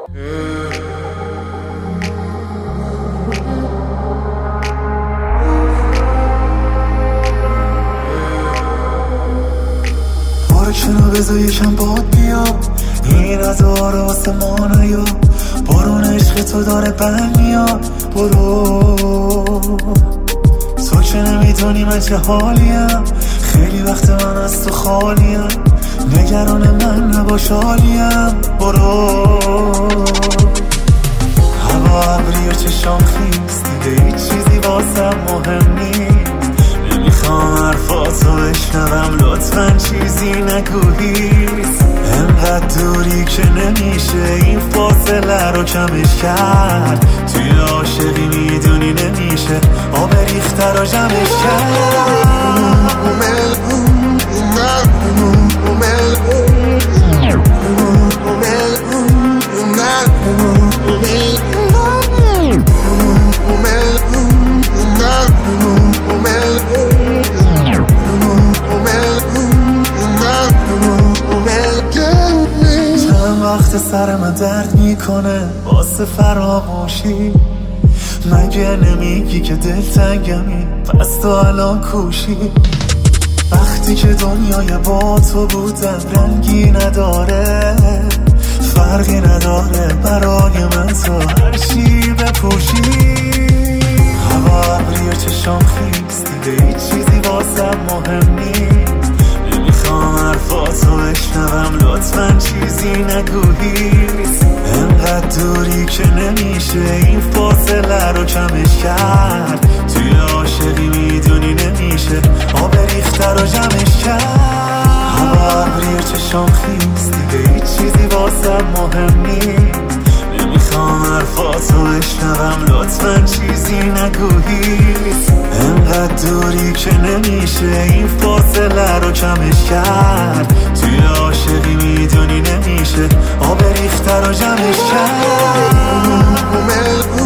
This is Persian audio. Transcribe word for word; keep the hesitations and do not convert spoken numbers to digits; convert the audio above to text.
پارکشنو بذار یکم باد بیام، این از آره واسه ما نیا، بارون عشق تو داره بند میاد. برو تو که نمیدونی من چه حالیم، خیلی وقت من از تو خالیم، نگران من نباش حالیم. برو هوا ابری و چشام خیس، دیگه هیچ چیزی واسم مهم نیست. نمیخوام حرفاتو بشنوم، لطفاً چیزی نگو هیس. انقدر دوری که نمیشه این فاصله رو کمش کرد، توی عاشقی میدونی نمیشه آب ریخته رو جمعش کرد. وقت سر من درد میکنه واسه فراموشی، مگه نمیگی که دلتنگمی پس تو الان کوشی؟ وقتی که دنیای با تو بودم رنگی نداره، فرقی نداره برای من تو هرچی بپوشی. هوا ابری و چشام خیس، دیگه هیچ چیزی واسم مهم نیست. نمیخوام حرفاتو بشنوم، لطفاً چیزی نگو هیس. انقدر دوری که نمیشه این فاصله رو کمش کرد، توی عاشقی میدونی نمیشه آب ریخته رو جمعش کرد. هوا ابری و چشام خیس، دیگه هیچ چیزی واسم مهم نیست. نمیخوام حرفاتو بشنوم، لطفاً چیزی نگو هیس. انقدر دوری که نمیشه این فاصله رو کمش کرد، توی عاشقی میدونی نمیشه آب ریخته رو جمعش کرد.